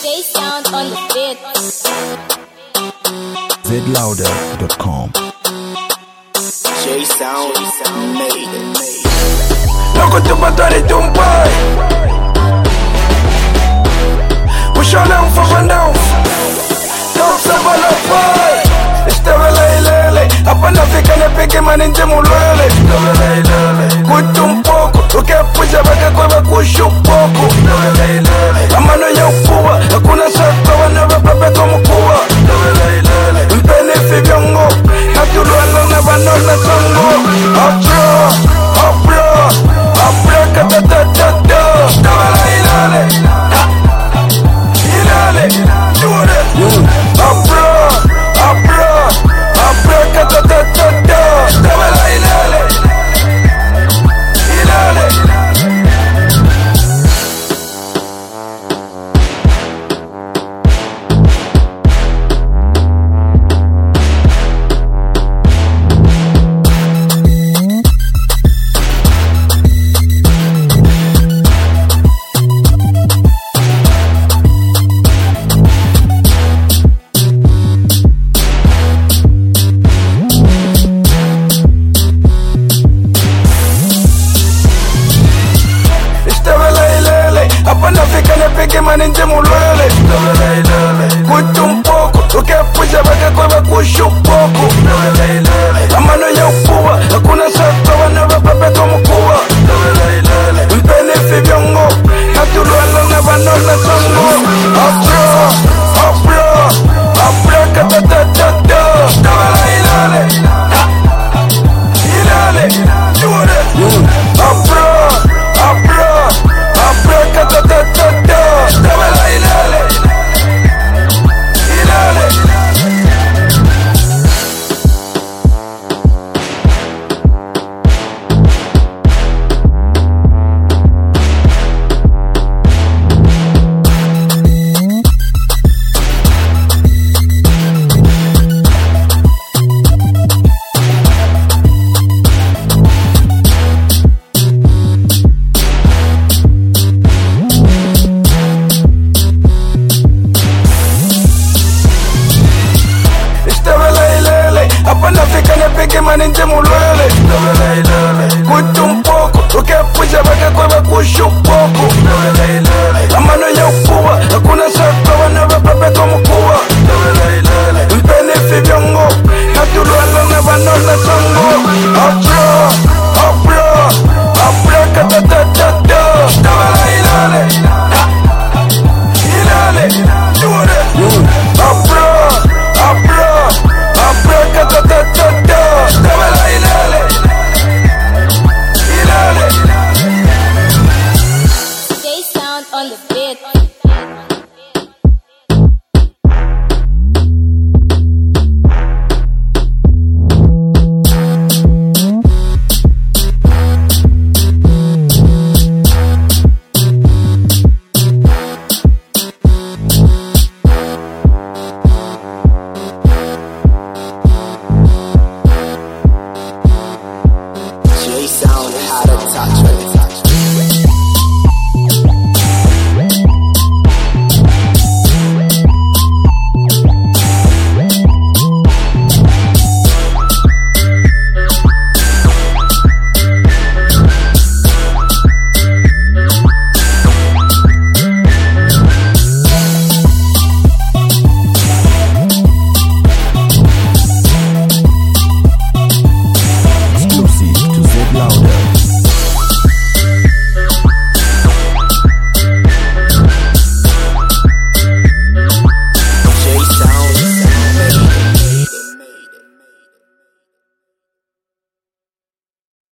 J-Sound on the beat. zlouder.com. J-Sound made it. Loco tu patari tumpai. Ushole mfafandao. Topsa bala pai. Estevele ilele. Hapa nafika nipige maninje mulwele. Estevele ilele. Kutu mpoko. Ukepuja baka kwebe kushu poko. Estevele ilele. Amano ya ukua. Hakuna saka wanebe pepe kumukua. Estevele ilele. Mpeni fibyongo. Natuluelo na banona songo. Opro. Opro. Opro katatatata. Estevele ilele. Ilele. Do it. Opro. Opro. Opro katatatata. Estevele ilele. Ilele. Maninje mulwele. Kutu mpoko. Ukepuja baka kwebe kushu poko. Amano ya ukua. Hakuna saka wanebe pepe kumukua. Mpeni fibyongo. Natuluelo na banona songo. Opro. Opro. Opro katatatata. Ilale. Ilale. Do it. Opro. Opro. Opro katatatata. Maninje mulwele. Kutu mpoko. Ukepuja baka kwebe kushu poko. Amano ya ukua. Hakuna saka wanebe pepe kumukua. Mpeni fibyongo. Natuluelo na banona songo. Opro. Opro. Opro katatatata. Ilale. Ilale. Do it. Opro. Opro. Opro katatatata. J-Sound on the beat.